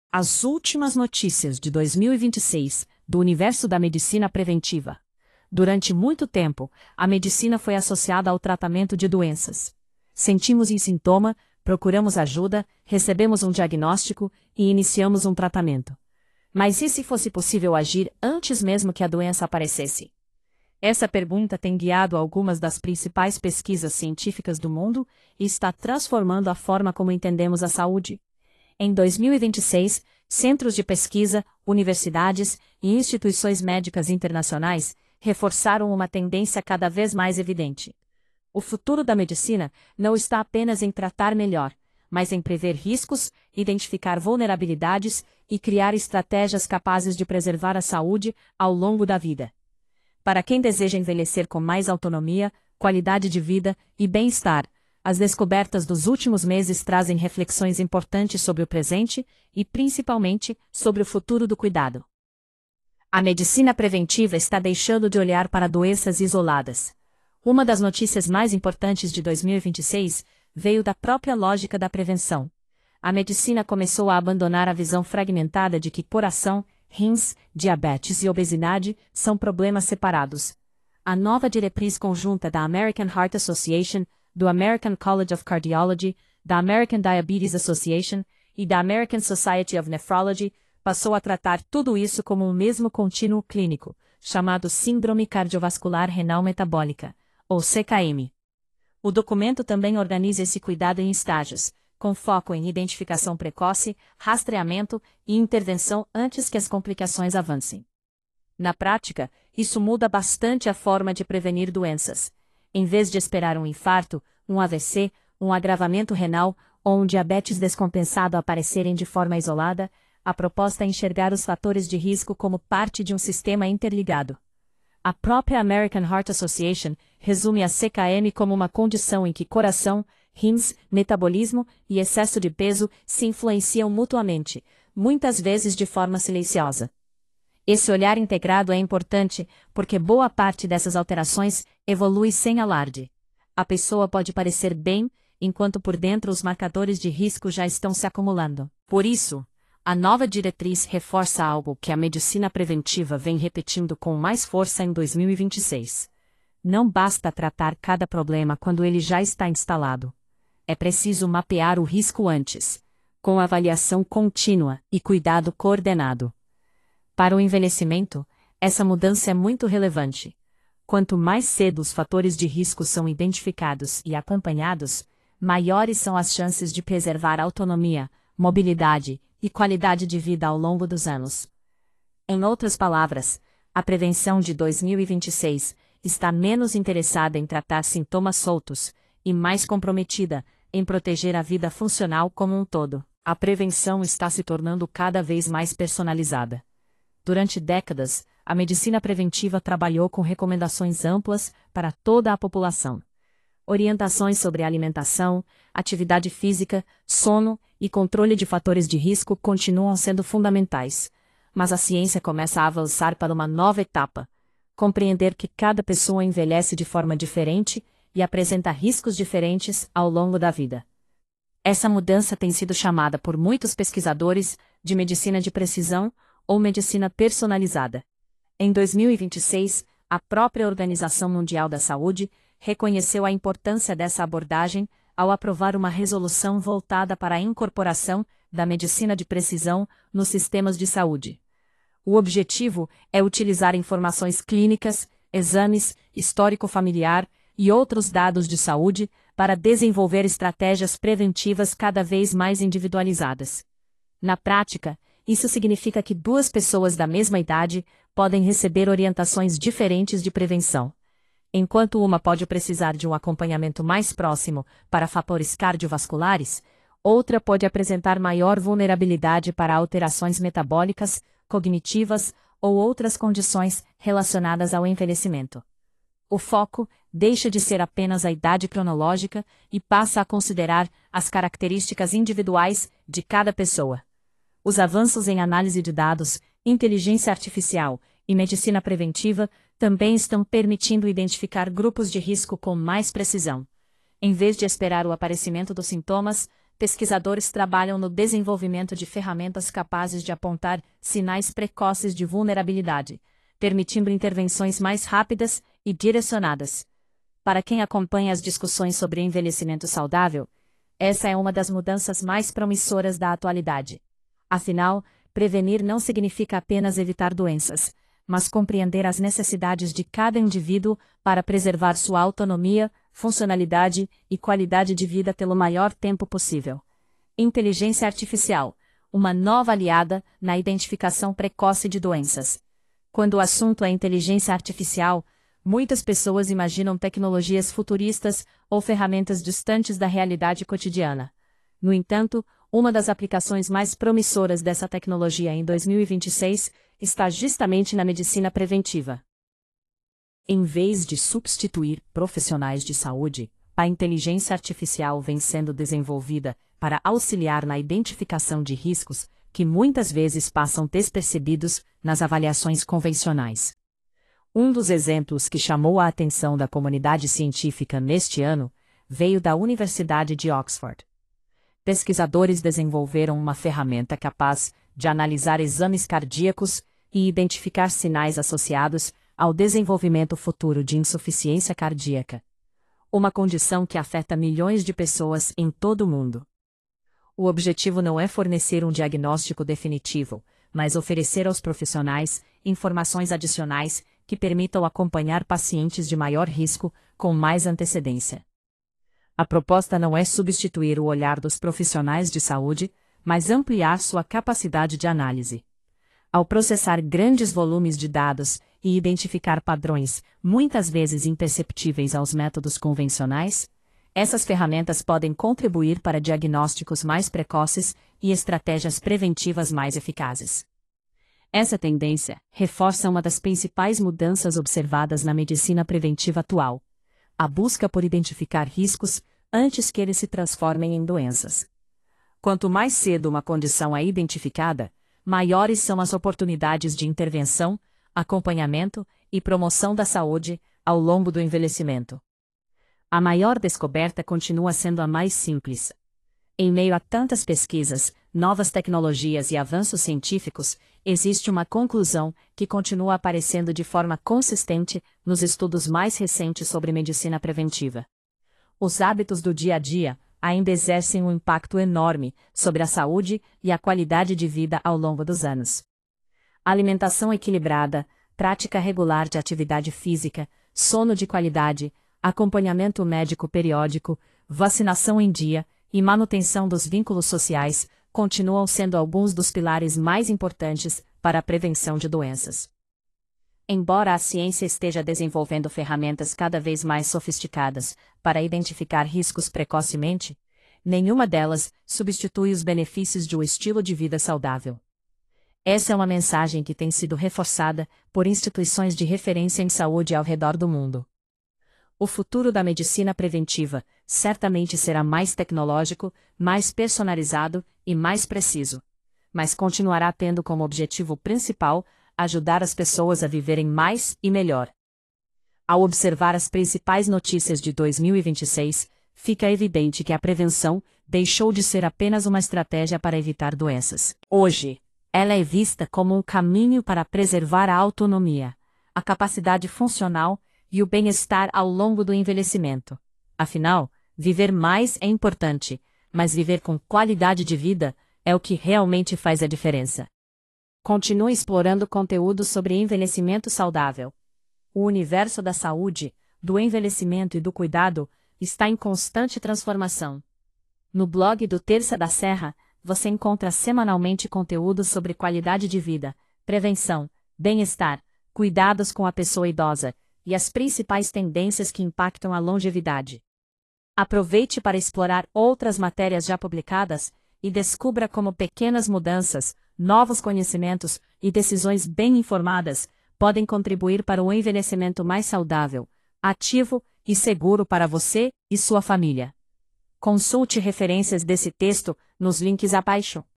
As últimas notícias de 2026 do universo da medicina preventiva. Durante muito tempo, a medicina foi associada ao tratamento de doenças. Sentimos um sintoma, procuramos ajuda, recebemos um diagnóstico e iniciamos um tratamento. Mas e se fosse possível agir antes mesmo que a doença aparecesse? Essa pergunta tem guiado algumas das principais pesquisas científicas do mundo e está transformando a forma como entendemos a saúde. Em 2026, centros de pesquisa, universidades e instituições médicas internacionais reforçaram uma tendência cada vez mais evidente. O futuro da medicina não está apenas em tratar melhor, mas em prever riscos, identificar vulnerabilidades e criar estratégias capazes de preservar a saúde ao longo da vida. Para quem deseja envelhecer com mais autonomia, qualidade de vida e bem-estar, as descobertas dos últimos meses trazem reflexões importantes sobre o presente e, principalmente, sobre o futuro do cuidado. A medicina preventiva está deixando de olhar para doenças isoladas. Uma das notícias mais importantes de 2026 veio da própria lógica da prevenção. A medicina começou a abandonar a visão fragmentada de que coração, rins, diabetes e obesidade são problemas separados. A nova diretriz conjunta da American Heart Association, do American College of Cardiology, da American Diabetes Association e da American Society of Nephrology passou a tratar tudo isso como um mesmo contínuo clínico, chamado Síndrome Cardiovascular Renal Metabólica, ou CKM. O documento também organiza esse cuidado em estágios, com foco em identificação precoce, rastreamento e intervenção antes que as complicações avancem. Na prática, isso muda bastante a forma de prevenir doenças. Em vez de esperar um infarto, um AVC, um agravamento renal ou um diabetes descompensado aparecerem de forma isolada, a proposta é enxergar os fatores de risco como parte de um sistema interligado. A própria American Heart Association resume a CKM como uma condição em que coração, rins, metabolismo e excesso de peso se influenciam mutuamente, muitas vezes de forma silenciosa. Esse olhar integrado é importante porque boa parte dessas alterações evolui sem alarde. A pessoa pode parecer bem, enquanto por dentro os marcadores de risco já estão se acumulando. Por isso, a nova diretriz reforça algo que a medicina preventiva vem repetindo com mais força em 2026. Não basta tratar cada problema quando ele já está instalado. É preciso mapear o risco antes, com avaliação contínua e cuidado coordenado. Para o envelhecimento, essa mudança é muito relevante. Quanto mais cedo os fatores de risco são identificados e acompanhados, maiores são as chances de preservar autonomia, mobilidade e qualidade de vida ao longo dos anos. Em outras palavras, a prevenção de 2026 está menos interessada em tratar sintomas soltos e mais comprometida em proteger a vida funcional como um todo. A prevenção está se tornando cada vez mais personalizada. Durante décadas, a medicina preventiva trabalhou com recomendações amplas para toda a população. Orientações sobre alimentação, atividade física, sono e controle de fatores de risco continuam sendo fundamentais. Mas a ciência começa a avançar para uma nova etapa: compreender que cada pessoa envelhece de forma diferente e apresenta riscos diferentes ao longo da vida. Essa mudança tem sido chamada por muitos pesquisadores de medicina de precisão ou medicina personalizada. Em 2026, a própria Organização Mundial da Saúde reconheceu a importância dessa abordagem ao aprovar uma resolução voltada para a incorporação da medicina de precisão nos sistemas de saúde. O objetivo é utilizar informações clínicas, exames, histórico familiar e outros dados de saúde para desenvolver estratégias preventivas cada vez mais individualizadas. Na prática, isso significa que duas pessoas da mesma idade podem receber orientações diferentes de prevenção. Enquanto uma pode precisar de um acompanhamento mais próximo para fatores cardiovasculares, outra pode apresentar maior vulnerabilidade para alterações metabólicas, cognitivas ou outras condições relacionadas ao envelhecimento. O foco deixa de ser apenas a idade cronológica e passa a considerar as características individuais de cada pessoa. Os avanços em análise de dados, inteligência artificial e medicina preventiva também estão permitindo identificar grupos de risco com mais precisão. Em vez de esperar o aparecimento dos sintomas, pesquisadores trabalham no desenvolvimento de ferramentas capazes de apontar sinais precoces de vulnerabilidade, permitindo intervenções mais rápidas e direcionadas. Para quem acompanha as discussões sobre envelhecimento saudável, essa é uma das mudanças mais promissoras da atualidade. Afinal, prevenir não significa apenas evitar doenças, mas compreender as necessidades de cada indivíduo para preservar sua autonomia, funcionalidade e qualidade de vida pelo maior tempo possível. Inteligência artificial, uma nova aliada na identificação precoce de doenças. Quando o assunto é inteligência artificial, muitas pessoas imaginam tecnologias futuristas ou ferramentas distantes da realidade cotidiana. No entanto, uma das aplicações mais promissoras dessa tecnologia em 2026 está justamente na medicina preventiva. Em vez de substituir profissionais de saúde, a inteligência artificial vem sendo desenvolvida para auxiliar na identificação de riscos que muitas vezes passam despercebidos nas avaliações convencionais. Um dos exemplos que chamou a atenção da comunidade científica neste ano veio da Universidade de Oxford. Pesquisadores desenvolveram uma ferramenta capaz de analisar exames cardíacos e identificar sinais associados ao desenvolvimento futuro de insuficiência cardíaca, uma condição que afeta milhões de pessoas em todo o mundo. O objetivo não é fornecer um diagnóstico definitivo, mas oferecer aos profissionais informações adicionais que permitam acompanhar pacientes de maior risco com mais antecedência. A proposta não é substituir o olhar dos profissionais de saúde, mas ampliar sua capacidade de análise. Ao processar grandes volumes de dados e identificar padrões, muitas vezes imperceptíveis aos métodos convencionais, essas ferramentas podem contribuir para diagnósticos mais precoces e estratégias preventivas mais eficazes. Essa tendência reforça uma das principais mudanças observadas na medicina preventiva atual: a busca por identificar riscos antes que eles se transformem em doenças. Quanto mais cedo uma condição é identificada, maiores são as oportunidades de intervenção, acompanhamento e promoção da saúde ao longo do envelhecimento. A maior descoberta continua sendo a mais simples. Em meio a tantas pesquisas, novas tecnologias e avanços científicos, existe uma conclusão que continua aparecendo de forma consistente nos estudos mais recentes sobre medicina preventiva. Os hábitos do dia a dia ainda exercem um impacto enorme sobre a saúde e a qualidade de vida ao longo dos anos. Alimentação equilibrada, prática regular de atividade física, sono de qualidade, acompanhamento médico periódico, vacinação em dia e manutenção dos vínculos sociais continuam sendo alguns dos pilares mais importantes para a prevenção de doenças. Embora a ciência esteja desenvolvendo ferramentas cada vez mais sofisticadas para identificar riscos precocemente, nenhuma delas substitui os benefícios de um estilo de vida saudável. Essa é uma mensagem que tem sido reforçada por instituições de referência em saúde ao redor do mundo. O futuro da medicina preventiva certamente será mais tecnológico, mais personalizado e mais preciso, mas continuará tendo como objetivo principal ajudar as pessoas a viverem mais e melhor. Ao observar as principais notícias de 2026, fica evidente que a prevenção deixou de ser apenas uma estratégia para evitar doenças. Hoje, ela é vista como um caminho para preservar a autonomia, a capacidade funcional e o bem-estar ao longo do envelhecimento. Afinal, viver mais é importante, mas viver com qualidade de vida é o que realmente faz a diferença. Continue explorando conteúdo sobre envelhecimento saudável. O universo da saúde, do envelhecimento e do cuidado está em constante transformação. No blog do Terça da Serra, você encontra semanalmente conteúdo sobre qualidade de vida, prevenção, bem-estar, cuidados com a pessoa idosa e as principais tendências que impactam a longevidade. Aproveite para explorar outras matérias já publicadas e descubra como pequenas mudanças, novos conhecimentos e decisões bem informadas podem contribuir para um envelhecimento mais saudável, ativo e seguro para você e sua família. Consulte referências desse texto nos links abaixo.